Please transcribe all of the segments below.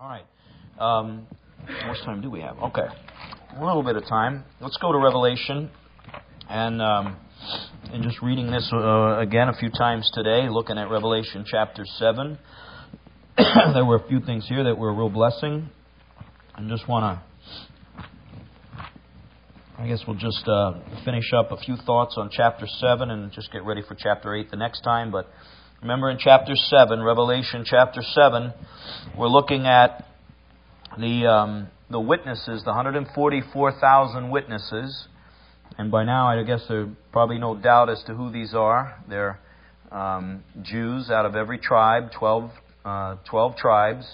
All right. How much time do we have? Okay. A little bit of time. Let's go to Revelation. And just reading this again a few times today, looking at Revelation chapter 7. There were a few things here that were a real blessing. I just want to, I guess we'll just finish up a few thoughts on chapter 7 and just get ready for chapter 8 the next time. But remember in chapter 7, Revelation chapter 7, we're looking at the witnesses, the 144,000 witnesses. And by now, I guess there's probably no doubt as to who these are. They're Jews out of every tribe, 12 tribes.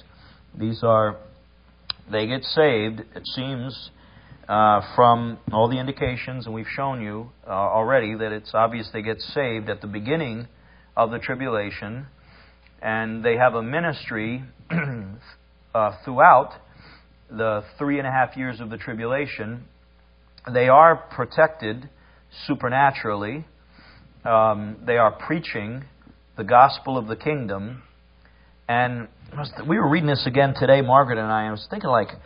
They get saved, it seems, from all the indications, and we've shown you already that it's obvious they get saved at the beginning of the tribulation, and they have a ministry throughout the 3.5 years of the tribulation. They are protected supernaturally. They are preaching the gospel of the kingdom. And we were reading this again today, Margaret and I was thinking, like,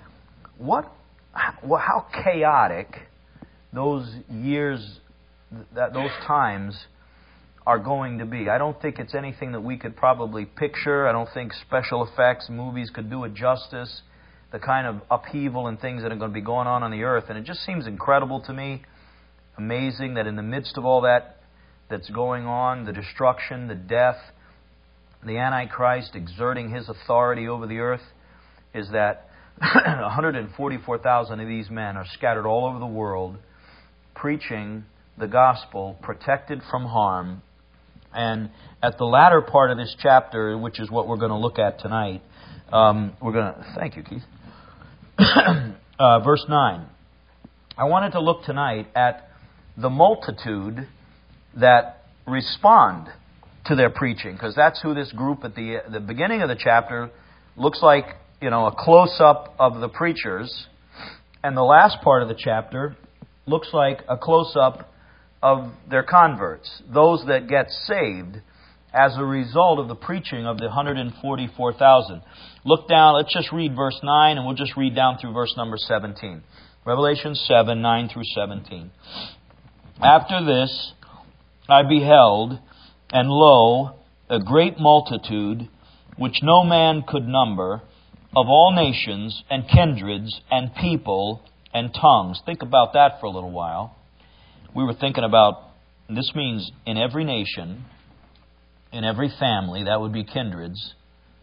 how chaotic those years, those times are going to be. I don't think it's anything that we could probably picture. I don't think special effects, movies could do it justice. The kind of upheaval and things that are going to be going on the earth. And it just seems incredible to me, amazing that in the midst of all that's going on, the destruction, the death, the Antichrist exerting his authority over the earth, is that 144,000 of these men are scattered all over the world, preaching the gospel, protected from harm. And at the latter part of this chapter, which is what we're going to look at tonight, thank you, Keith. Verse 9. I wanted to look tonight at the multitude that respond to their preaching, because that's who this group at the beginning of the chapter looks like, a close-up of the preachers, and the last part of the chapter looks like a close-up of their converts, those that get saved as a result of the preaching of the 144,000. Look down, let's just read verse 9, and we'll just read down through verse number 17. Revelation 7, 9 through 17. After this I beheld, and lo, a great multitude, which no man could number, of all nations, and kindreds, and people, and tongues. Think about that for a little while. We were thinking about, this means in every nation, in every family, that would be kindreds,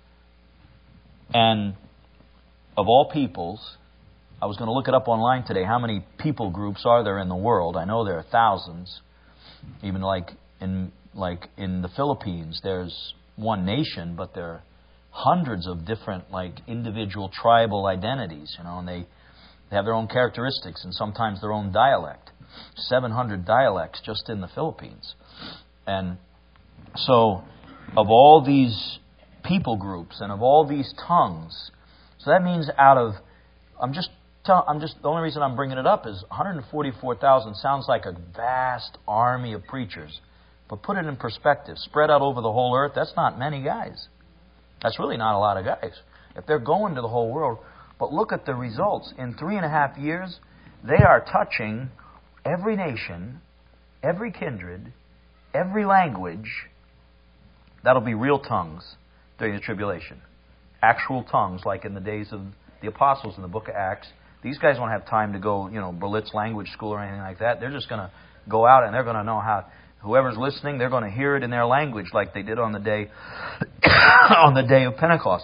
and of all peoples. I was going to look it up online today. How many people groups are there in the world? I know there are thousands. Even like in the Philippines, there's one nation, but there are hundreds of different individual tribal identities, and they have their own characteristics and sometimes their own dialect. 700 dialects just in the Philippines. And so, of all these people groups and of all these tongues, so that means the only reason I'm bringing it up is 144,000 sounds like a vast army of preachers. But put it in perspective, spread out over the whole earth, that's not many guys. That's really not a lot of guys. If they're going to the whole world, but look at the results. In 3.5 years, they are touching every nation, every kindred, every language. That'll be real tongues during the tribulation. Actual tongues, like in the days of the apostles in the book of Acts. These guys won't have time to go, Berlitz language school or anything like that. They're just going to go out and they're going to know how. Whoever's listening, they're going to hear it in their language, like they did on the day of Pentecost.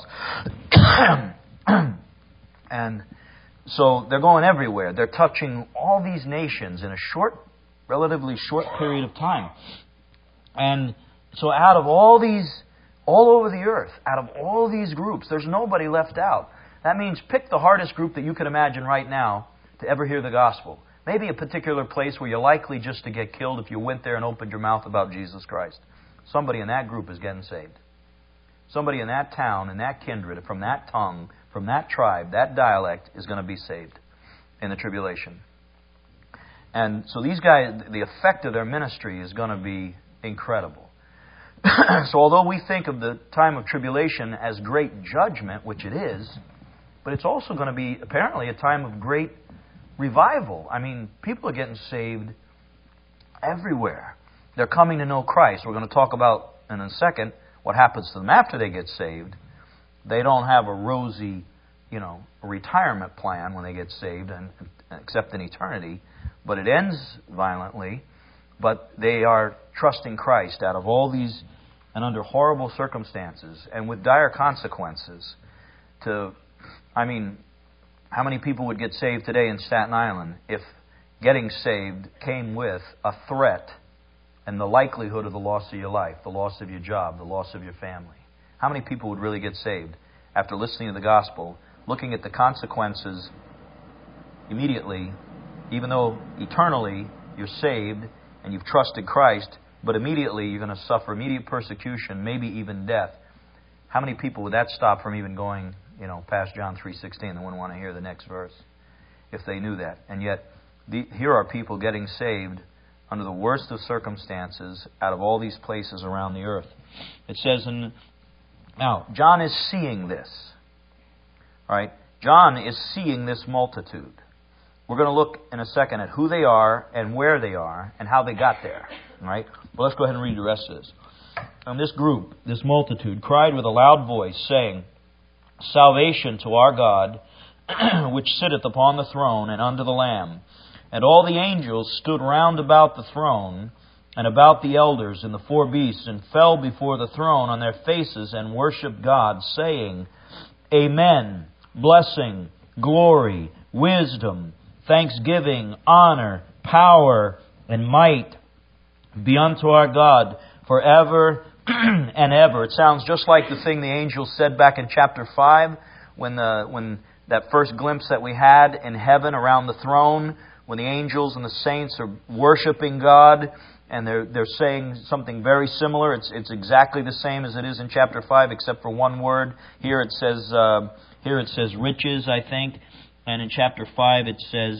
And so they're going everywhere. They're touching all these nations in a relatively short period of time. And so out of all over the earth, out of all these groups, there's nobody left out. That means pick the hardest group that you can imagine right now to ever hear the gospel. Maybe a particular place where you're likely just to get killed if you went there and opened your mouth about Jesus Christ. Somebody in that group is getting saved. Somebody in that town, in that kindred, from that tongue, from that tribe, that dialect is going to be saved in the tribulation. And so these guys, the effect of their ministry is going to be incredible. So although we think of the time of tribulation as great judgment, which it is, but it's also going to be apparently a time of great revival. I mean, people are getting saved everywhere. They're coming to know Christ. We're going to talk about in a second what happens to them after they get saved. They don't have a rosy, retirement plan when they get saved, and except in eternity. But it ends violently. But they are trusting Christ out of all these and under horrible circumstances and with dire consequences. How many people would get saved today in Staten Island if getting saved came with a threat and the likelihood of the loss of your life, the loss of your job, the loss of your family? How many people would really get saved after listening to the gospel, looking at the consequences immediately, even though eternally you're saved and you've trusted Christ, but immediately you're going to suffer immediate persecution, maybe even death? How many people would that stop from even going, past John 3:16? They wouldn't want to hear the next verse if they knew that. And yet, here are people getting saved under the worst of circumstances out of all these places around the earth. It says, now, John is seeing this. All right? John is seeing this multitude. We're going to look in a second at who they are and where they are and how they got there. All right? Well, let's go ahead and read the rest of this. And this group, this multitude, cried with a loud voice, saying, Salvation to our God, which sitteth upon the throne and unto the Lamb. And all the angels stood round about the throne and about the elders and the four beasts, and fell before the throne on their faces and worshipped God, saying, Amen. Blessing, glory, wisdom, thanksgiving, honor, power, and might be unto our God forever and ever. It sounds just like the thing the angels said back in chapter 5, when that first glimpse that we had in heaven around the throne, when the angels and the saints are worshiping God, and they're saying something very similar. It's exactly the same as it is in chapter 5, except for one word. Here it says riches, I think, and in chapter 5 it says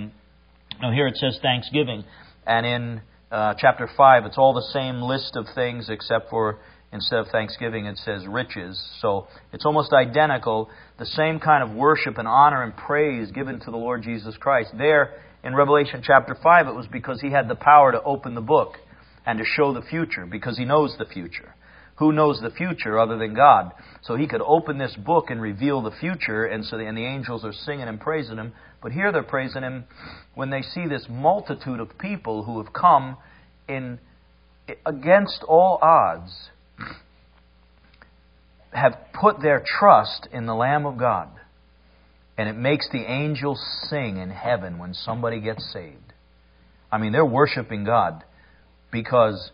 here it says thanksgiving, and in chapter 5 it's all the same list of things, except for instead of thanksgiving it says riches. So it's almost identical, the same kind of worship and honor and praise given to the Lord Jesus Christ. There in Revelation chapter 5, it was because He had the power to open the book and to show the future, because He knows the future. Who knows the future other than God? So He could open this book and reveal the future, and the angels are singing and praising Him. But here they're praising Him when they see this multitude of people who have come in against all odds, have put their trust in the Lamb of God. And it makes the angels sing in heaven when somebody gets saved. I mean, they're worshiping God because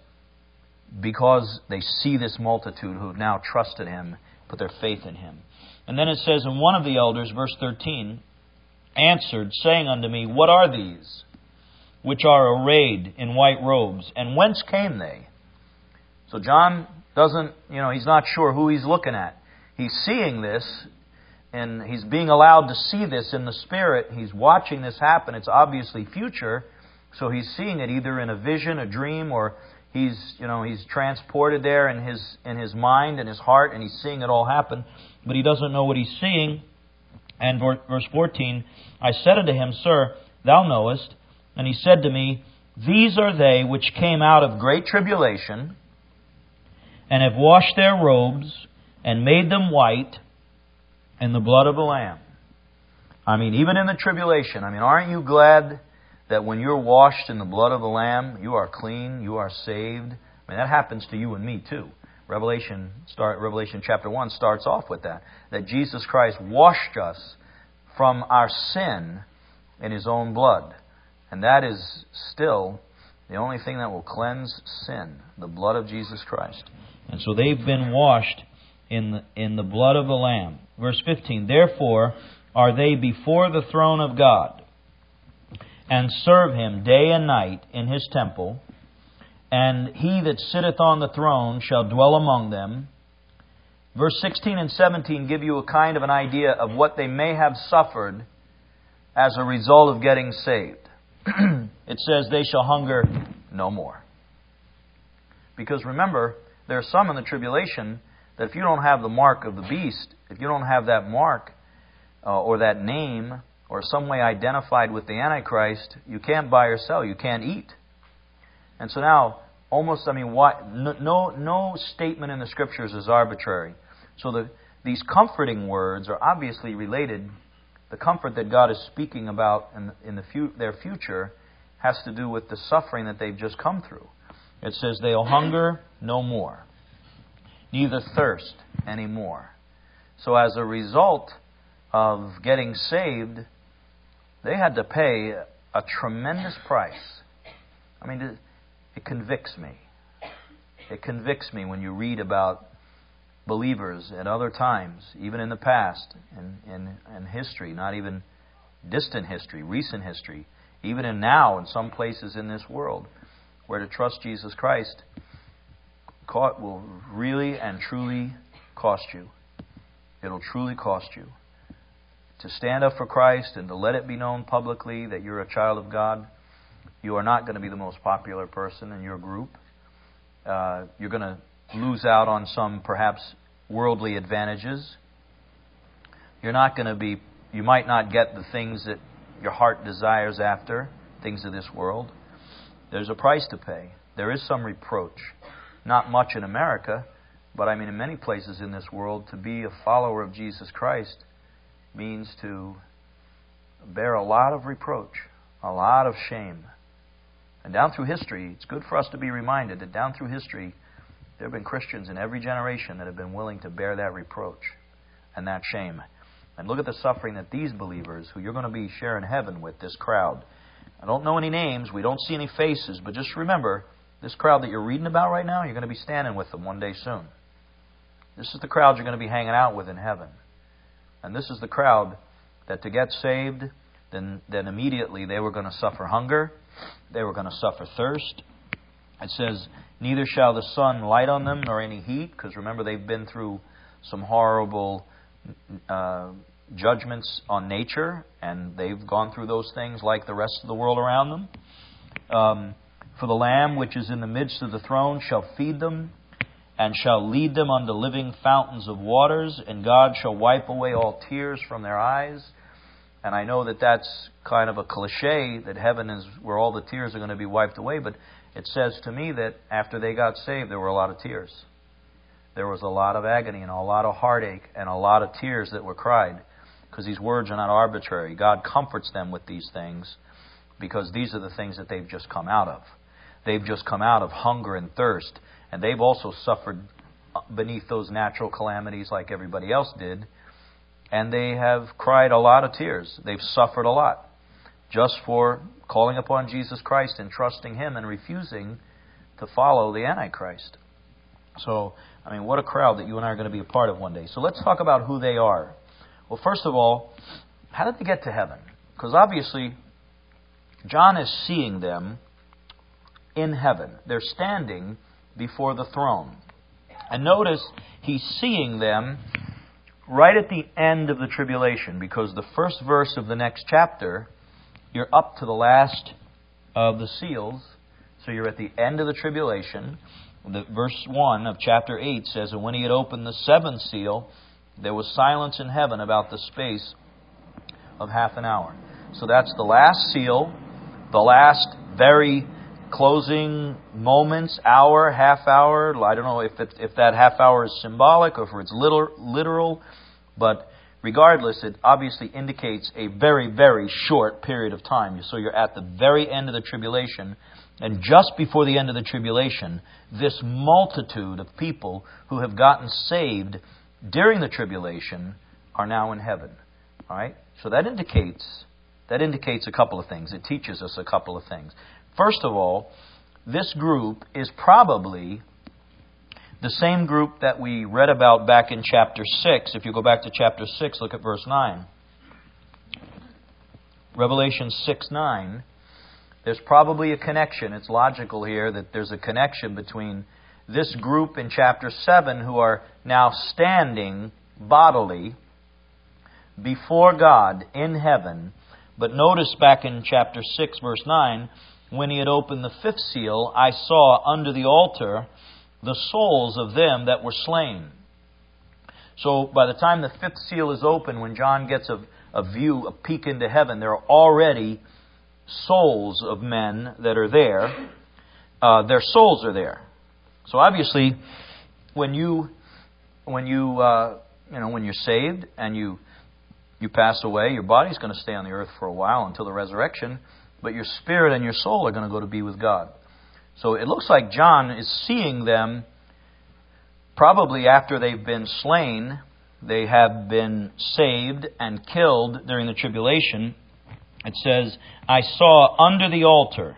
they see this multitude who have now trusted Him, put their faith in Him. And then it says, and one of the elders, verse 13, answered, saying unto me, What are these, which are arrayed in white robes, and whence came they? So John doesn't, he's not sure who he's looking at. He's seeing this, and he's being allowed to see this in the Spirit. He's watching this happen. It's obviously future, so he's seeing it either in a vision, a dream, or he's transported there in his mind and his heart, and he's seeing it all happen, but he doesn't know what he's seeing. And verse 14, I said unto him, Sir, thou knowest. And he said to me, These are they which came out of great tribulation, and have washed their robes, and made them white in the blood of the Lamb. I mean, even in the tribulation, aren't you glad that when you're washed in the blood of the Lamb, you are clean, you are saved? That happens to you and me too. Revelation chapter 1 starts off with that Jesus Christ washed us from our sin in His own blood. And that is still the only thing that will cleanse sin, the blood of Jesus Christ. And so they've been washed in the blood of the Lamb. Verse 15, Therefore are they before the throne of God, and serve Him day and night in His temple, and He that sitteth on the throne shall dwell among them. Verse 16 and 17 give you a kind of an idea of what they may have suffered as a result of getting saved. It says, They shall hunger no more. Because remember, there are some in the tribulation that if you don't have the mark of the beast, if you don't have that mark, or that name or some way identified with the Antichrist, you can't buy or sell. You can't eat. And so now, no statement in the Scriptures is arbitrary. So these comforting words are obviously related. The comfort that God is speaking about in their future has to do with the suffering that they've just come through. It says they'll hunger no more, neither thirst any more. So as a result of getting saved, they had to pay a tremendous price. I mean, it convicts me. It convicts me when you read about believers at other times, even in the past, in history, not even distant history, recent history, even in now in some places in this world, where to trust Jesus Christ will really and truly cost you. It'll truly cost you. To stand up for Christ and to let it be known publicly that you're a child of God, you are not going to be the most popular person in your group. You're going to lose out on some perhaps worldly advantages. You might not get the things that your heart desires after, things of this world. There's a price to pay. There is some reproach. Not much in America, but in many places in this world, to be a follower of Jesus Christ means to bear a lot of reproach, a lot of shame. And down through history, it's good for us to be reminded that down through history, there have been Christians in every generation that have been willing to bear that reproach and that shame. And look at the suffering that these believers, who you're going to be sharing heaven with, this crowd. I don't know any names, we don't see any faces, but just remember, this crowd that you're reading about right now, you're going to be standing with them one day soon. This is the crowd you're going to be hanging out with in heaven. And this is the crowd that to get saved, then immediately they were going to suffer hunger, they were going to suffer thirst. It says, neither shall the sun light on them nor any heat, because remember they've been through some horrible judgments on nature, and they've gone through those things like the rest of the world around them. For the Lamb which is in the midst of the throne shall feed them, and shall lead them unto living fountains of waters, and God shall wipe away all tears from their eyes. And I know that that's kind of a cliche, that heaven is where all the tears are going to be wiped away, but it says to me that after they got saved, there were a lot of tears. There was a lot of agony and a lot of heartache and a lot of tears that were cried, because these words are not arbitrary. God comforts them with these things because these are the things that they've just come out of. They've just come out of hunger and thirst, and they've also suffered beneath those natural calamities like everybody else did, and they have cried a lot of tears. They've suffered a lot just for calling upon Jesus Christ and trusting Him and refusing to follow the Antichrist. So, what a crowd that you and I are going to be a part of one day. So let's talk about who they are. Well, first of all, how did they get to heaven? Because obviously, John is seeing them in heaven. They're standing before the throne. And notice, he's seeing them right at the end of the tribulation, because the first verse of the next chapter, you're up to the last of the seals, so you're at the end of the tribulation. The verse 1 of chapter 8 says, and when he had opened the seventh seal, there was silence in heaven about the space of half an hour. So that's the last seal, the last very closing moments, hour, half hour. I don't know if that half hour is symbolic or if it's literal, but regardless, it obviously indicates a very, very short period of time. So you're at the very end of the tribulation, and just before the end of the tribulation, this multitude of people who have gotten saved during the tribulation are now in heaven. All right? So that indicates a couple of things. It teaches us a couple of things. First of all, this group is probably the same group that we read about back in chapter 6. If you go back to chapter 6, look at verse 9. Revelation 6:9. There's probably a connection. It's logical here that there's a connection between this group in chapter 7 who are now standing bodily before God in heaven. But notice back in chapter 6, verse 9, when he had opened the fifth seal, I saw under the altar the souls of them that were slain. So by the time the fifth seal is open, when John gets a view, a peek into heaven, there are already souls of men that are there. Their souls are there. So obviously, when you're saved and you pass away, your body's going to stay on the earth for a while until the resurrection, but your spirit and your soul are going to go to be with God. So it looks like John is seeing them probably after they've been slain. They have been saved and killed during the tribulation. It says, I saw under the altar.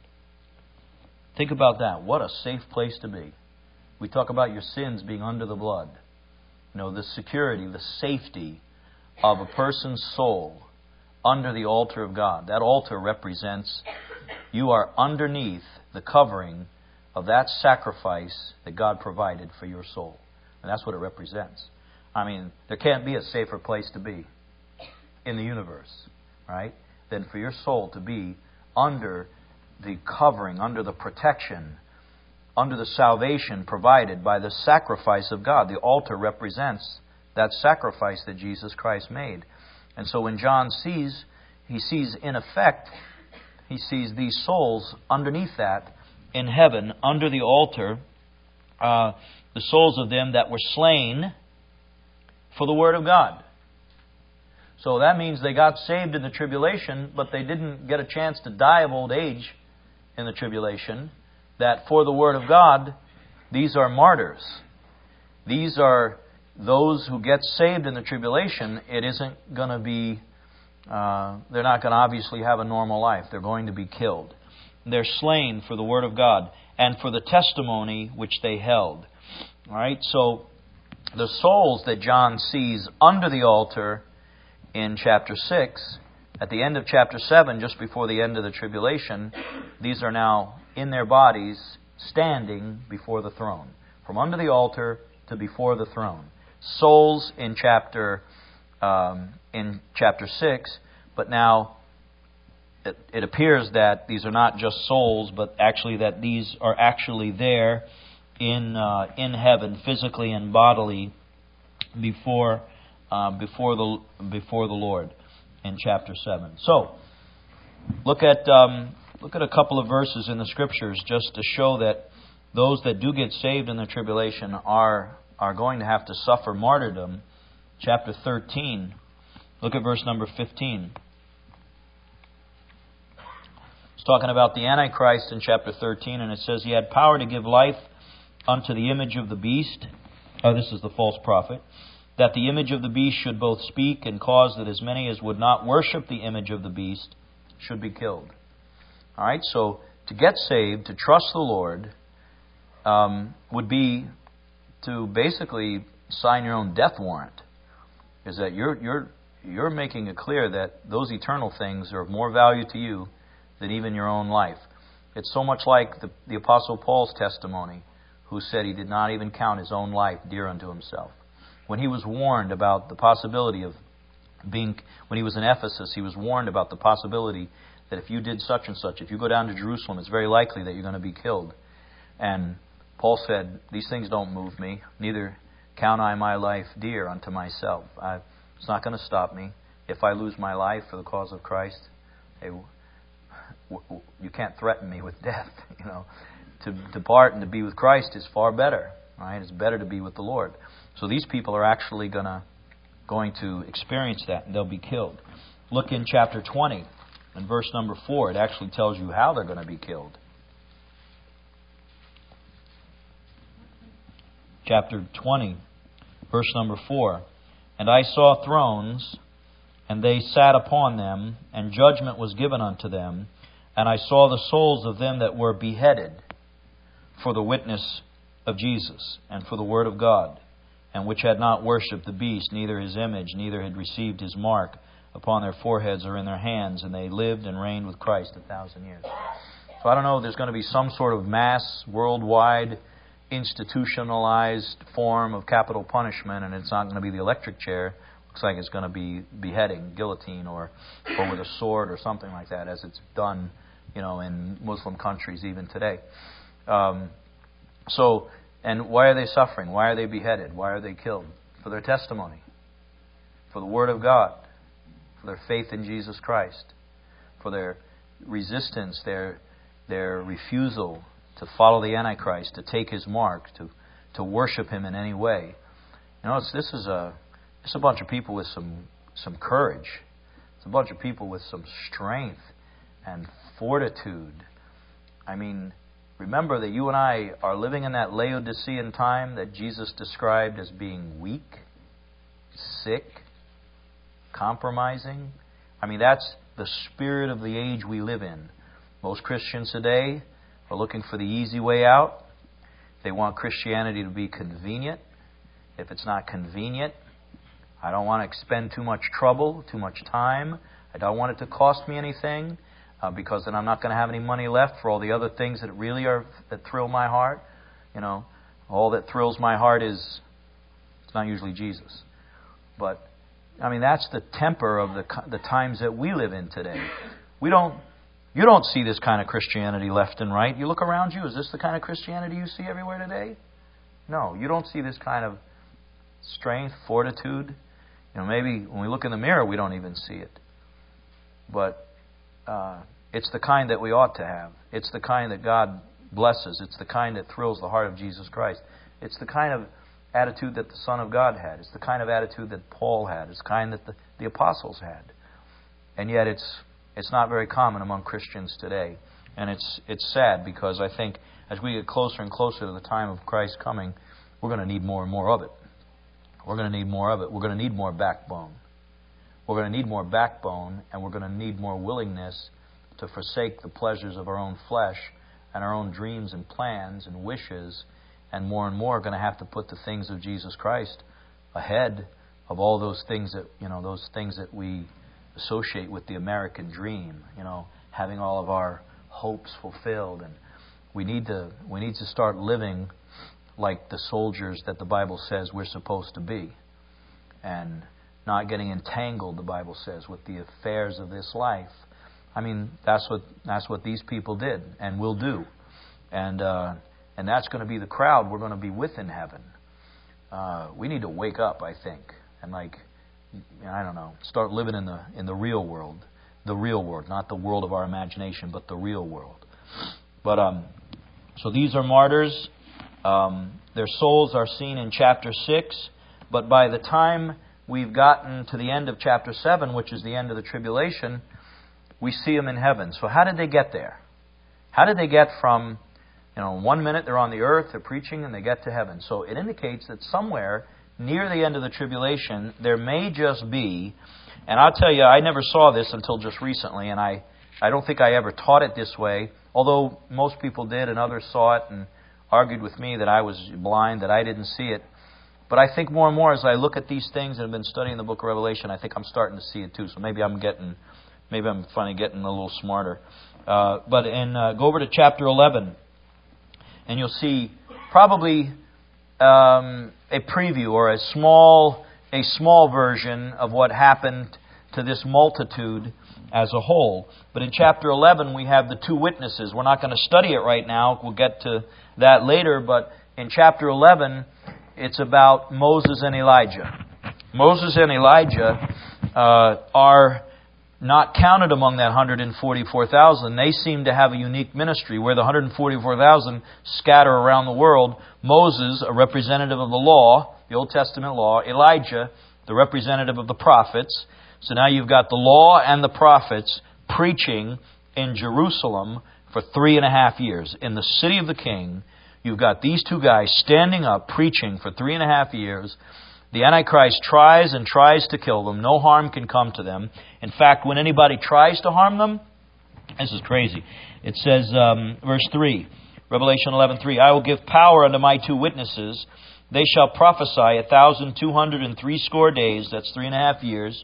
Think about that. What a safe place to be. We talk about your sins being under the blood. The security, the safety of a person's soul under the altar of God. That altar represents you are underneath the covering of that sacrifice that God provided for your soul. And that's what it represents. I mean, there can't be a safer place to be in the universe, right, than for your soul to be under the covering, under the protection, under the salvation provided by the sacrifice of God. The altar represents that sacrifice that Jesus Christ made. And so when John sees, he sees in effect, he sees these souls underneath that in heaven, under the altar, the souls of them that were slain for the Word of God. So that means they got saved in the tribulation, but they didn't get a chance to die of old age in the tribulation. That for the Word of God, these are martyrs. These are those who get saved in the tribulation. It isn't going to be, they're not going to obviously have a normal life. They're going to be killed. They're slain for the Word of God and for the testimony which they held. All right, so the souls that John sees under the altar in chapter 6, at the end of chapter 7, just before the end of the tribulation, these are now in their bodies standing before the throne. From under the altar to before the throne. Souls in chapter 6, but now it appears that these are not just souls, but actually that these are actually there in heaven, physically and bodily, before the Lord in chapter 7. So look at a couple of verses in the Scriptures just to show that those that do get saved in the tribulation are going to have to suffer martyrdom. Chapter 13. Look at verse number 15. It's talking about the Antichrist in chapter 13, and it says, He had power to give life unto the image of the beast. This is the false prophet. That the image of the beast should both speak and cause that as many as would not worship the image of the beast should be killed. All right, so to get saved, to trust the Lord, would be to basically sign your own death warrant. Is that you're making it clear that those eternal things are of more value to you than even your own life. It's so much like the Apostle Paul's testimony, who said he did not even count his own life dear unto himself. When he was warned about the possibility of when he was in Ephesus, he was warned about the possibility that if you did such and such, if you go down to Jerusalem, it's very likely that you're going to be killed. And Paul said, these things don't move me, neither count I my life dear unto myself. It's not going to stop me. If I lose my life for the cause of Christ, you can't threaten me with death. To depart and to be with Christ is far better. Right? It's better to be with the Lord. So these people are actually going to experience that, and they'll be killed. Look in chapter 20 and verse number 4. It actually tells you how they're going to be killed. Chapter 20, verse number 4. And I saw thrones, and they sat upon them, and judgment was given unto them. And I saw the souls of them that were beheaded for the witness of Jesus, and for the word of God, and which had not worshipped the beast, neither his image, neither had received his mark upon their foreheads or in their hands, and they lived and reigned with Christ 1,000 years. So I don't know, there's going to be some sort of mass, worldwide, institutionalized form of capital punishment, and it's not going to be the electric chair. Looks like it's going to be beheading, guillotine, or with a sword or something like that, as it's done, in Muslim countries even today. And why are they suffering? Why are they beheaded? Why are they killed? for their testimony, for the Word of God, for their faith in Jesus Christ, for their resistance, their refusal to follow the Antichrist, to take his mark, to worship him in any way. You know, this is a bunch of people with some courage. It's a bunch of people with some strength and fortitude. I mean, remember that you and I are living in that Laodicean time that Jesus described as being weak, sick, compromising. I mean, that's the spirit of the age we live in. Most Christians today are looking for the easy way out. They want Christianity to be convenient. If it's not convenient, I don't want to expend too much trouble, too much time. I don't want it to cost me anything, because then I'm not going to have any money left for all the other things that really that thrill my heart. You know, all that thrills my heart it's not usually Jesus. But I mean, that's the temper of the times that we live in today. You don't see this kind of Christianity left and right. You look around you, is this the kind of Christianity you see everywhere today? No, you don't see this kind of strength, fortitude. You know, maybe when we look in the mirror, we don't even see it. But it's the kind that we ought to have. It's the kind that God blesses. It's the kind that thrills the heart of Jesus Christ. It's the kind of attitude that the Son of God had. It's the kind of attitude that Paul had. It's the kind that the apostles had. And yet it's not very common among Christians today. And it's sad, because I think as we get closer and closer to the time of Christ coming, we're going to need more and more of it. We're going to need more of it. We're going to need more backbone. We're going to need more backbone, and we're going to need more willingness to forsake the pleasures of our own flesh and our own dreams and plans and wishes, and more are going to have to put the things of Jesus Christ ahead of all those things that we associate with the American dream, having all of our hopes fulfilled. And we need to start living like the soldiers that the Bible says we're supposed to be, and not getting entangled, the Bible says, with the affairs of this life. I mean, that's what these people did and will do, and that's going to be the crowd we're going to be with in heaven. We need to wake up, I think, and start living in the real world, not the world of our imagination, but the real world. But so these are martyrs. Their souls are seen in chapter 6, but by the time we've gotten to the end of chapter 7, which is the end of the tribulation, we see them in heaven. So how did they get there? How did they get from, 1 minute they're on the earth, they're preaching, and they get to heaven? So it indicates that somewhere near the end of the tribulation, there may just be, and I'll tell you, I never saw this until just recently, and I don't think I ever taught it this way, although most people did and others saw it and argued with me that I was blind, that I didn't see it. But I think more and more as I look at these things and have been studying the book of Revelation, I think I'm starting to see it too. So maybe I'm finally getting a little smarter. But go over to chapter 11, and you'll see probably a preview or a small version of what happened to this multitude as a whole. But in chapter 11, we have the two witnesses. We're not going to study it right now. We'll get to that later. But in chapter 11, it's about Moses and Elijah. Moses and Elijah are not counted among that 144,000. They seem to have a unique ministry where the 144,000 scatter around the world. Moses, a representative of the law, the Old Testament law. Elijah, the representative of the prophets. So now you've got the law and the prophets preaching in Jerusalem for 3.5 years. In the city of the king, you've got these two guys standing up preaching for 3.5 years. The Antichrist tries to kill them. No harm can come to them. In fact, when anybody tries to harm them, this is crazy. It says, verse 3, Revelation 11:3, I will give power unto my two witnesses. They shall prophesy 1,260 days, that's 3.5 years,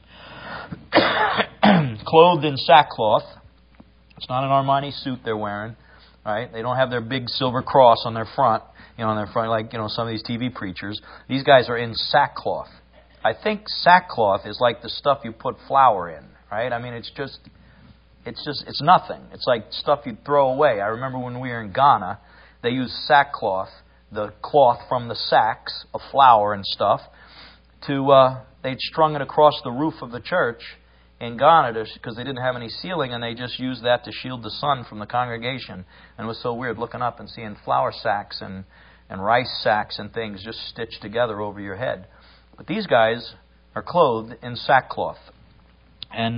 clothed in sackcloth. It's not an Armani suit they're wearing, right? They don't have their big silver cross on their front, like some of these TV preachers. These guys are in sackcloth. I think sackcloth is like the stuff you put flour in, right? I mean, it's nothing. It's like stuff you'd throw away. I remember when we were in Ghana, they used sackcloth, the cloth from the sacks of flour and stuff. they'd strung it across the roof of the church in Ghana because they didn't have any ceiling, and they just used that to shield the sun from the congregation. And it was so weird looking up and seeing flour sacks and rice sacks and things just stitched together over your head. But these guys are clothed in sackcloth. And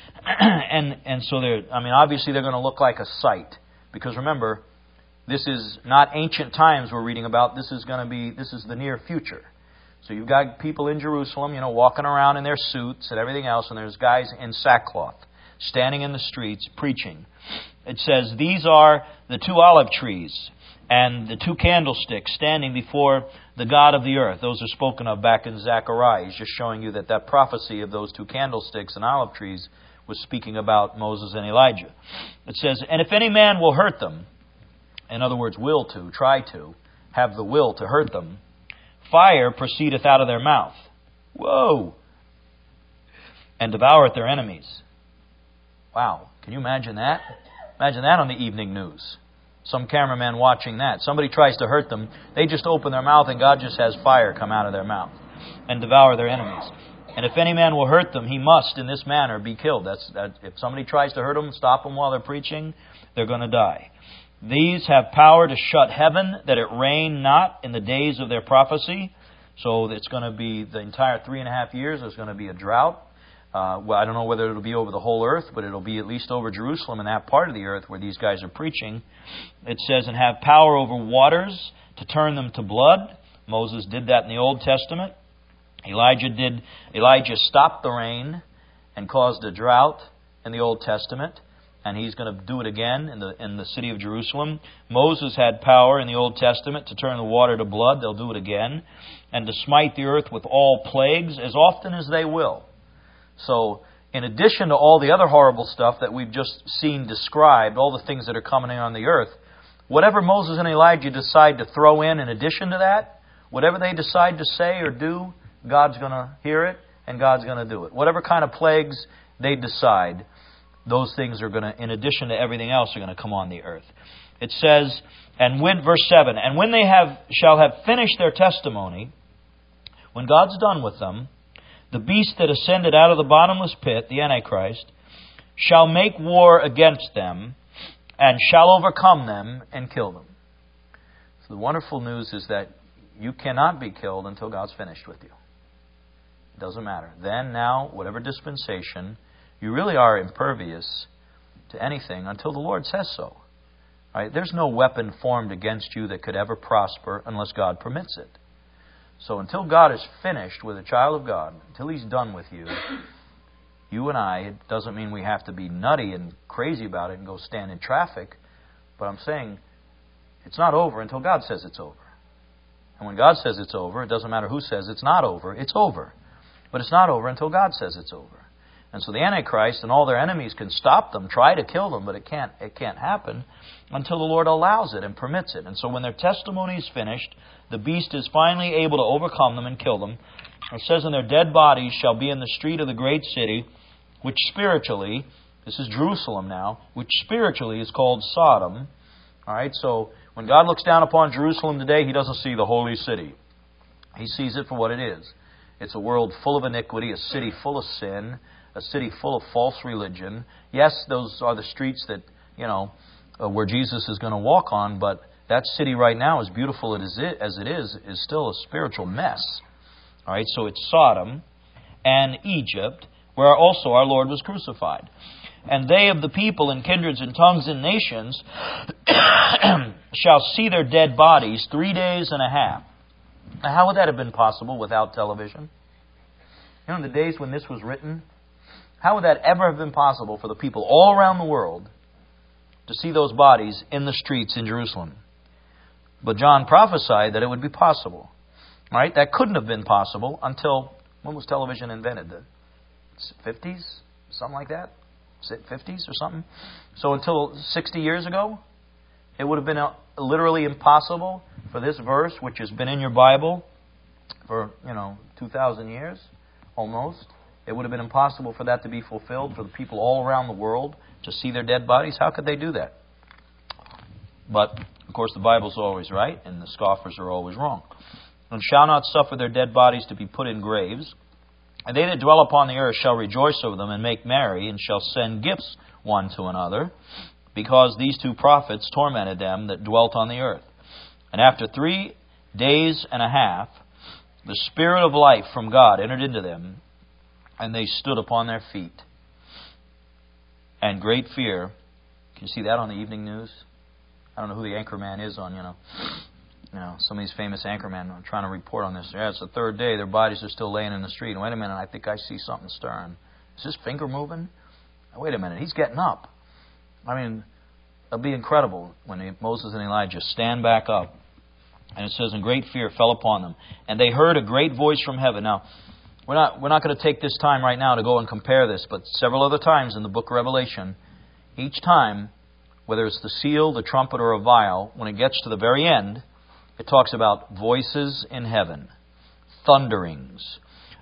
so obviously they're going to look like a sight. Because remember, this is not ancient times we're reading about. This is the near future. So you've got people in Jerusalem, walking around in their suits and everything else, and there's guys in sackcloth standing in the streets preaching. It says, these are the 2 olive trees and the 2 candlesticks standing before the God of the earth. Those are spoken of back in Zechariah. He's just showing you that prophecy of those 2 candlesticks and olive trees was speaking about Moses and Elijah. It says, and if any man will hurt them, in other words, try to, have the will to hurt them, fire proceedeth out of their mouth. Whoa! And devoureth their enemies. Wow. Can you imagine that? Imagine that on the evening news. Some cameraman watching that. Somebody tries to hurt them. They just open their mouth and God just has fire come out of their mouth and devour their enemies. And if any man will hurt them, he must in this manner be killed. If somebody tries to hurt them, stop them while they're preaching, they're going to die. These have power to shut heaven, that it rain not in the days of their prophecy. So it's going to be the entire 3.5 years. There's going to be a drought. I don't know whether it'll be over the whole earth, but it'll be at least over Jerusalem and that part of the earth where these guys are preaching. It says, and have power over waters to turn them to blood. Moses did that in the Old Testament. Elijah stopped the rain and caused a drought in the Old Testament. And he's going to do it again in the city of Jerusalem. Moses had power in the Old Testament to turn the water to blood. They'll do it again. And to smite the earth with all plagues as often as they will. So, in addition to all the other horrible stuff that we've just seen described, all the things that are coming on the earth, whatever Moses and Elijah decide to throw in addition to that, whatever they decide to say or do, God's going to hear it and God's going to do it. Whatever kind of plagues they decide, those things are going to, in addition to everything else, are going to come on the earth. It says, verse 7, and when they shall have finished their testimony, when God's done with them, the beast that ascended out of the bottomless pit, the Antichrist, shall make war against them, and shall overcome them and kill them. So the wonderful news is that you cannot be killed until God's finished with you. It doesn't matter. Then, now, whatever dispensation, you really are impervious to anything until the Lord says so. Right? There's no weapon formed against you that could ever prosper unless God permits it. So until God is finished with a child of God, until He's done with you, you and I, it doesn't mean we have to be nutty and crazy about it and go stand in traffic, but I'm saying it's not over until God says it's over. And when God says it's over, it doesn't matter who says it's not over, it's over. But it's not over until God says it's over. And so the Antichrist and all their enemies can stop them, try to kill them, but it can't happen until the Lord allows it and permits it. And so when their testimony is finished, the beast is finally able to overcome them and kill them. It says, and their dead bodies shall be in the street of the great city, which spiritually, this is Jerusalem now, which spiritually is called Sodom. All right, so when God looks down upon Jerusalem today, He doesn't see the holy city. He sees it for what it is. It's a world full of iniquity, a city full of sin, a city full of false religion. Yes, those are the streets that, where Jesus is going to walk on, but that city right now, as beautiful as it is still a spiritual mess. All right, so it's Sodom and Egypt, where also our Lord was crucified. And they of the people and kindreds and tongues and nations shall see their dead bodies 3 days and a half. Now, how would that have been possible without television? In the days when this was written, how would that ever have been possible for the people all around the world to see those bodies in the streets in Jerusalem? But John prophesied that it would be possible. All right, that couldn't have been possible until, when was television invented? The 50s? Something like that? 50s or something? So until 60 years ago, it would have been literally impossible for this verse, which has been in your Bible for, 2,000 years, almost. It would have been impossible for that to be fulfilled, for the people all around the world to see their dead bodies. How could they do that? But, of course, the Bible's always right, and the scoffers are always wrong. and shall not suffer their dead bodies to be put in graves. And they that dwell upon the earth shall rejoice over them, and make merry, and shall send gifts one to another, because these two prophets tormented them that dwelt on the earth. And after 3 days and a half, the Spirit of life from God entered into them, and they stood upon their feet. And great fear. Can you see that on the evening news? I don't know who the anchorman is on, some of these famous anchormen are trying to report on this. Yeah, it's the third day. Their bodies are still laying in the street. And wait a minute, I think I see something stirring. Is his finger moving? Wait a minute, he's getting up. I mean, it'll be incredible when Moses and Elijah stand back up. And it says, and great fear fell upon them. And they heard a great voice from heaven. Now, we're not going to take this time right now to go and compare this, but several other times in the book of Revelation, each time, whether it's the seal, the trumpet, or a vial, when it gets to the very end, it talks about voices in heaven, thunderings,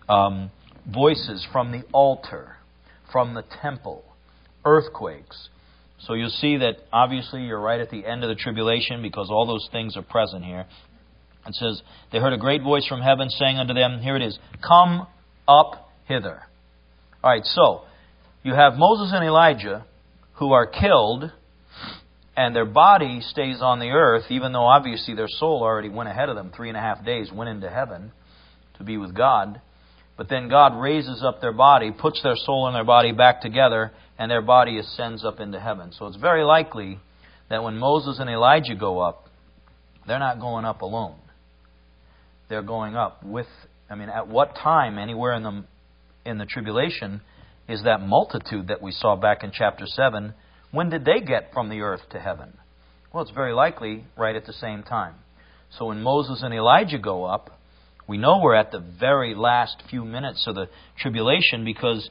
voices from the altar, from the temple, earthquakes. So you'll see that obviously you're right at the end of the tribulation because all those things are present here. It says, they heard a great voice from heaven saying unto them, here it is, come up hither. All right, so you have Moses and Elijah who are killed, and their body stays on the earth, even though obviously their soul already went ahead of them. 3.5 days went into heaven to be with God. But then God raises up their body, puts their soul and their body back together, and their body ascends up into heaven. So it's very likely that when Moses and Elijah go up, they're not going up alone. They're going up with, at what time, anywhere in the tribulation, is that multitude that we saw back in chapter 7? When did they get from the earth to heaven? Well, it's very likely right at the same time. So when Moses and Elijah go up, we know we're at the very last few minutes of the tribulation because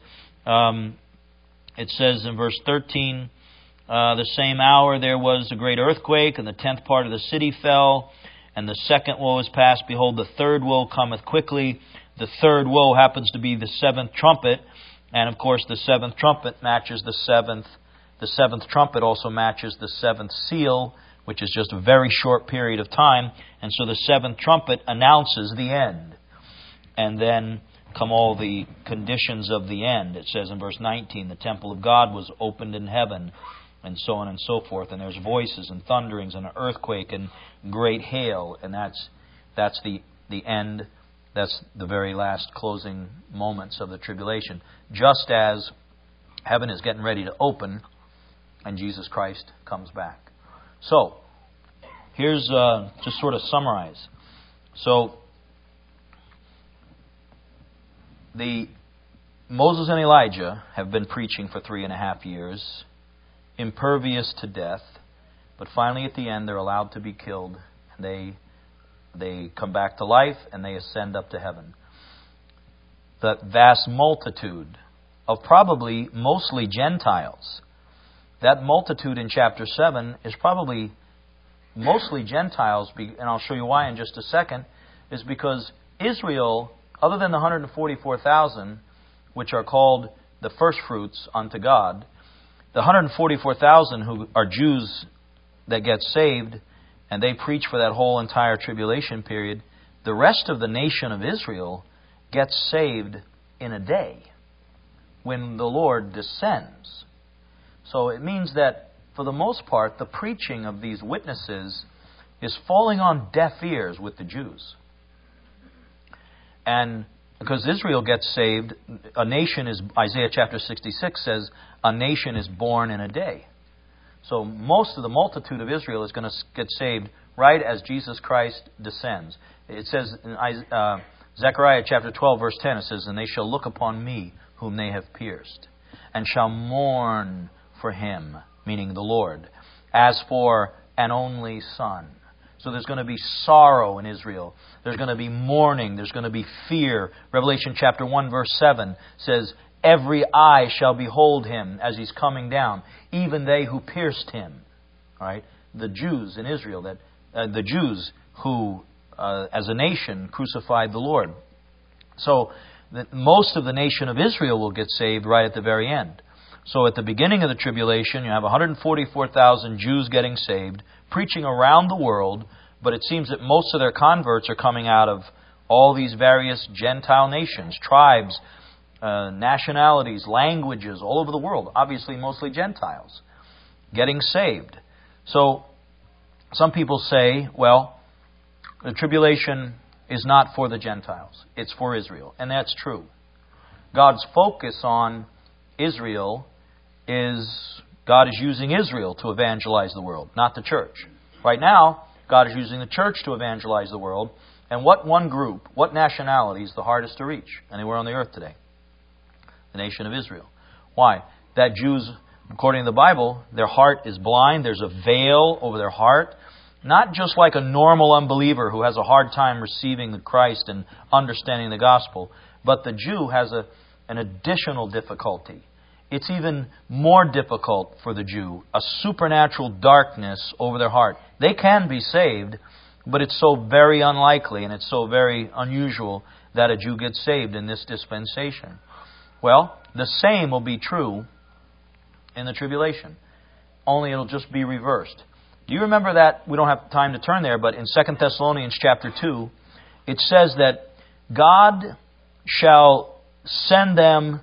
it says in verse 13, the same hour there was a great earthquake, and the 10th part of the city fell, and the second woe is past. Behold, the third woe cometh quickly. The third woe happens to be the 7th trumpet, and of course the 7th trumpet matches the 7th. The 7th trumpet also matches the 7th seal, which is just a very short period of time. And so the 7th trumpet announces the end. And then come all the conditions of the end. It says in verse 19, the temple of God was opened in heaven, and so on and so forth. And there's voices and thunderings and an earthquake and great hail. And that's the end. That's the very last closing moments of the tribulation. Just as heaven is getting ready to open and Jesus Christ comes back. So, here's just sort of summarize. So, Moses and Elijah have been preaching for 3.5 years, impervious to death, but finally at the end they're allowed to be killed. They come back to life and they ascend up to heaven. The vast multitude of probably mostly Gentiles. That multitude in chapter 7 is probably mostly Gentiles, and I'll show you why in just a second, is because Israel, other than the 144,000, which are called the first fruits unto God, the 144,000 who are Jews that get saved, and they preach for that whole entire tribulation period, the rest of the nation of Israel gets saved in a day when the Lord descends. So it means that, for the most part, the preaching of these witnesses is falling on deaf ears with the Jews. And because Israel gets saved, a nation is, Isaiah chapter 66 says, a nation is born in a day. So most of the multitude of Israel is going to get saved right as Jesus Christ descends. It says in Zechariah chapter 12, verse 10, it says, and they shall look upon me whom they have pierced, and shall mourn for him, meaning the Lord, as for an only son. So there's going to be sorrow in Israel. There's going to be mourning. There's going to be fear. Revelation chapter 1 verse 7 says, every eye shall behold him as he's coming down, even they who pierced him. All right? The Jews in Israel, the Jews who, as a nation, crucified the Lord. So that most of the nation of Israel will get saved right at the very end. So at the beginning of the tribulation, you have 144,000 Jews getting saved, preaching around the world, But it seems that most of their converts are coming out of all these various Gentile nations, tribes, nationalities, languages, all over the world. Obviously, mostly Gentiles getting saved. So, some people say, well, the tribulation is not for the Gentiles. It's for Israel. And that's true. God's focus on Israel is God is using Israel to evangelize the world, not the church. Right now, God is using the church to evangelize the world. And what one group, what nationality is the hardest to reach anywhere on the earth today? The nation of Israel. Why? That Jews, according to the Bible, their heart is blind. There's a veil over their heart. Not just like a normal unbeliever who has a hard time receiving the Christ and understanding the gospel, but the Jew has an additional difficulty. It's even more difficult for the Jew, a supernatural darkness over their heart. They can be saved, but it's so very unlikely and it's so very unusual that a Jew gets saved in this dispensation. Well, the same will be true in the tribulation, only it'll just be reversed. Do you remember that? We don't have time to turn there, but in 2 Thessalonians chapter 2, it says that God shall send them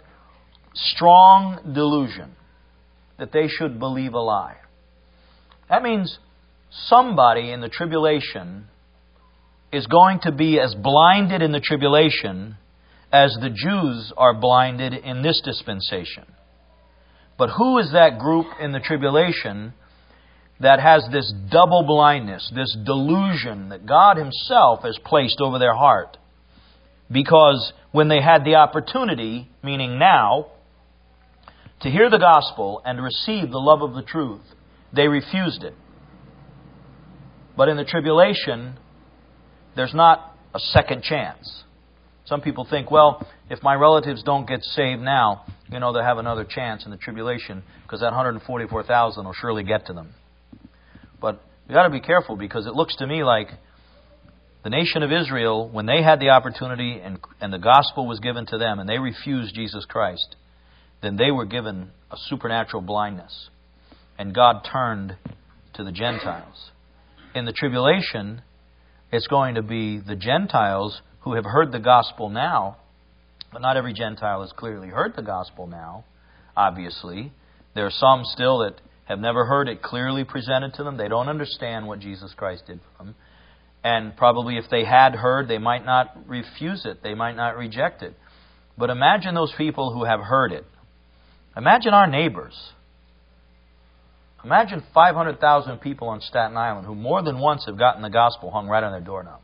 strong delusion, that they should believe a lie. That means somebody in the tribulation is going to be as blinded in the tribulation as the Jews are blinded in this dispensation. But who is that group in the tribulation that has this double blindness, this delusion that God Himself has placed over their heart? Because when they had the opportunity, meaning now, to hear the gospel and to receive the love of the truth, they refused it. But in the tribulation, there's not a second chance. Some people think, well, if my relatives don't get saved now, they'll have another chance in the tribulation because that 144,000 will surely get to them. But we've got to be careful because it looks to me like the nation of Israel, when they had the opportunity and the gospel was given to them and they refused Jesus Christ, then they were given a supernatural blindness. And God turned to the Gentiles. In the tribulation, it's going to be the Gentiles who have heard the gospel now, but not every Gentile has clearly heard the gospel now, obviously. There are some still that have never heard it clearly presented to them. They don't understand what Jesus Christ did for them. And probably if they had heard, they might not refuse it. They might not reject it. But imagine those people who have heard it. Imagine our neighbors. Imagine 500,000 people on Staten Island who more than once have gotten the gospel hung right on their doorknob.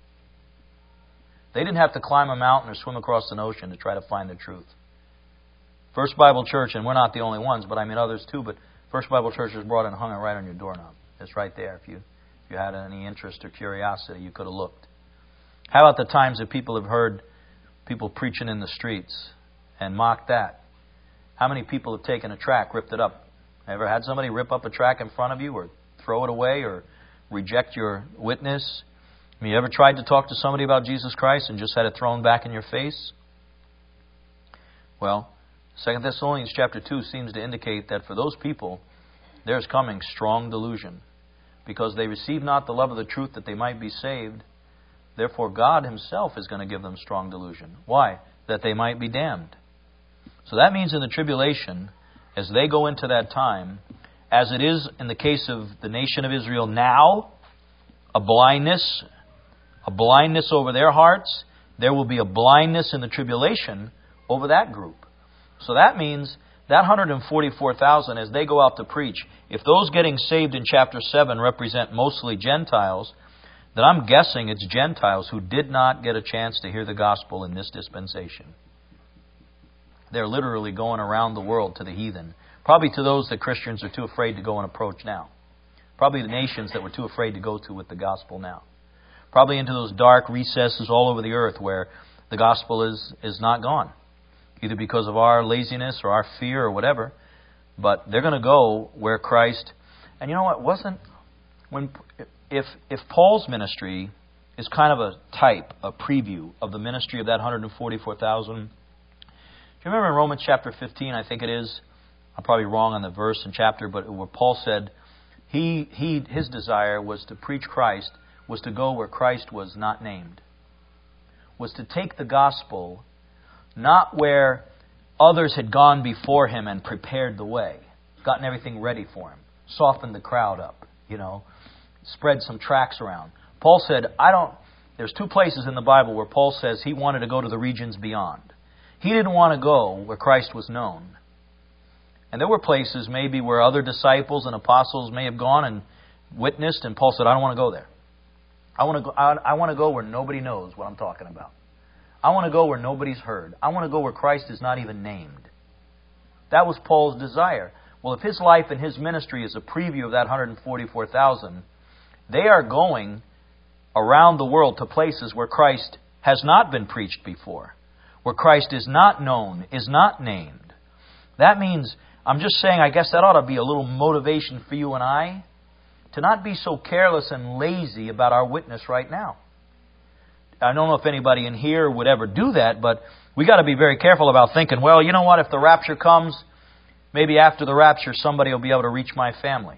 They didn't have to climb a mountain or swim across an ocean to try to find the truth. First Bible Church, and we're not the only ones, but I mean others too, but First Bible Church has brought it and hung it right on your doorknob. It's right there. If you had any interest or curiosity, you could have looked. How about the times that people have heard people preaching in the streets and mocked that? How many people have taken a tract, ripped it up? Ever had somebody rip up a tract in front of you or throw it away or reject your witness? I mean, you ever tried to talk to somebody about Jesus Christ and just had it thrown back in your face? Well, 2 Thessalonians chapter 2 seems to indicate that for those people, there's coming strong delusion. Because they receive not the love of the truth that they might be saved. Therefore, God Himself is going to give them strong delusion. Why? That they might be damned. So that means in the tribulation, as they go into that time, as it is in the case of the nation of Israel now, a blindness over their hearts, there will be a blindness in the tribulation over that group. So that means that 144,000, as they go out to preach, if those getting saved in chapter 7 represent mostly Gentiles, then I'm guessing it's Gentiles who did not get a chance to hear the gospel in this dispensation. They're literally going around the world to the heathen. Probably to those that Christians are too afraid to go and approach now. Probably the nations that we're too afraid to go to with the gospel now. Probably into those dark recesses all over the earth where the gospel is not gone. Either because of our laziness or our fear or whatever. But they're going to go where Christ... And you know what? If Paul's ministry is kind of a type, a preview of the ministry of that 144,000... Do you remember in Romans chapter 15, I think it is, I'm probably wrong on the verse and chapter, but where Paul said his desire was to preach Christ was to go where Christ was not named. Was to take the gospel not where others had gone before him and prepared the way, gotten everything ready for him, softened the crowd up, spread some tracts around. Paul said, there's two places in the Bible where Paul says he wanted to go to the regions beyond. He didn't want to go where Christ was known. And there were places maybe where other disciples and apostles may have gone and witnessed, and Paul said, I don't want to go there. I want to go where nobody knows what I'm talking about. I want to go where nobody's heard. I want to go where Christ is not even named. That was Paul's desire. Well, if his life and his ministry is a preview of that 144,000, they are going around the world to places where Christ has not been preached before, where Christ is not known, is not named. That means, I'm just saying, I guess that ought to be a little motivation for you and I to not be so careless and lazy about our witness right now. I don't know if anybody in here would ever do that, but we got to be very careful about thinking, well, you know what, if the rapture comes, maybe after the rapture somebody will be able to reach my family.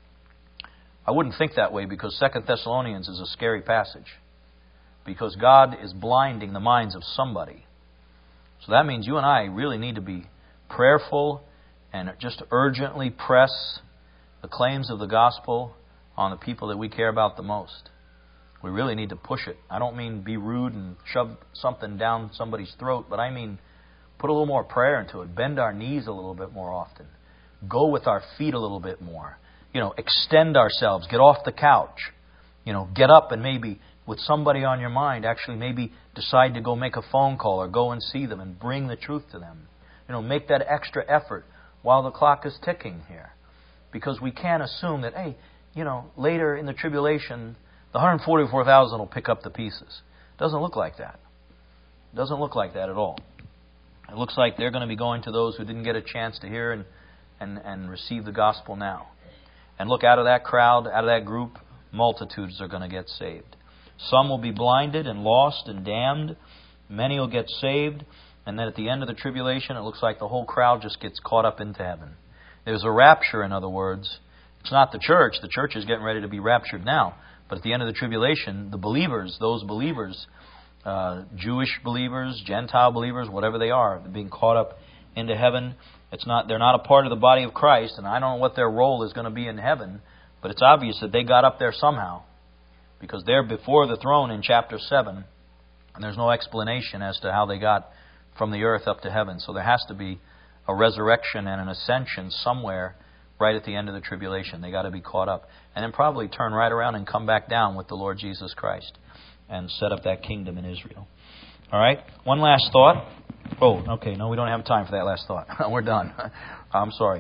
I wouldn't think that way, because 2 Thessalonians is a scary passage. Because God is blinding the minds of somebody. So that means you and I really need to be prayerful and just urgently press the claims of the gospel on the people that we care about the most. We really need to push it. I don't mean be rude and shove something down somebody's throat, but I mean put a little more prayer into it. Bend our knees a little bit more often. Go with our feet a little bit more. Extend ourselves. Get off the couch. Get up and maybe with somebody on your mind, actually maybe decide to go make a phone call or go and see them and bring the truth to them. Make that extra effort while the clock is ticking here. Because we can't assume that, later in the tribulation, the 144,000 will pick up the pieces. It doesn't look like that. It doesn't look like that at all. It looks like they're going to be going to those who didn't get a chance to hear and receive the gospel now. And look, out of that crowd, out of that group, multitudes are going to get saved. Some will be blinded and lost and damned. Many will get saved. And then at the end of the tribulation, it looks like the whole crowd just gets caught up into heaven. There's a rapture, in other words. It's not the church. The church is getting ready to be raptured now. But at the end of the tribulation, the believers, those believers, Jewish believers, Gentile believers, whatever they are, being caught up into heaven. They're not a part of the body of Christ, and I don't know what their role is going to be in heaven, but it's obvious that they got up there somehow, because they're before the throne in chapter 7, and there's no explanation as to how they got from the earth up to heaven. So there has to be a resurrection and an ascension somewhere right at the end of the tribulation. They got to be caught up, and then probably turn right around and come back down with the Lord Jesus Christ and set up that kingdom in Israel. All right, one last thought. Oh, okay, no, we don't have time for that last thought. We're done. I'm sorry.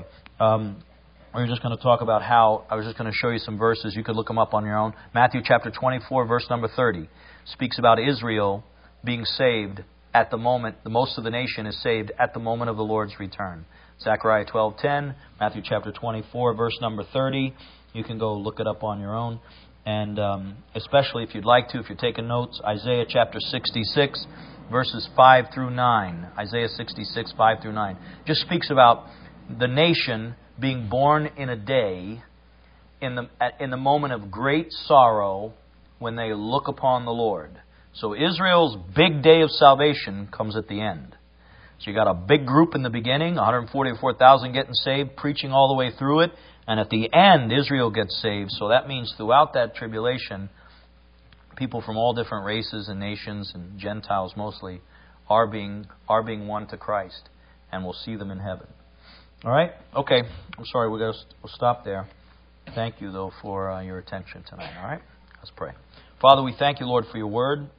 We're just going to talk about I was just going to show you some verses. You could look them up on your own. Matthew chapter 24, verse number 30, speaks about Israel being saved at the moment. The most of the nation is saved at the moment of the Lord's return. Zechariah 12:10, Matthew chapter 24, verse number 30. You can go look it up on your own. And especially if you'd like to, if you're taking notes, Isaiah chapter 66, verses 5 through 9. Isaiah 66, 5 through 9. Just speaks about the nation being born in a day, in the moment of great sorrow, when they look upon the Lord. So Israel's big day of salvation comes at the end. So you got a big group in the beginning, 144,000 getting saved, preaching all the way through it. And at the end, Israel gets saved. So that means throughout that tribulation, people from all different races and nations, and Gentiles mostly, are being won to Christ. And we'll see them in heaven. All right? Okay. I'm sorry, we'll stop there. Thank you, though, for your attention tonight. All right? Let's pray. Father, we thank you, Lord, for your word.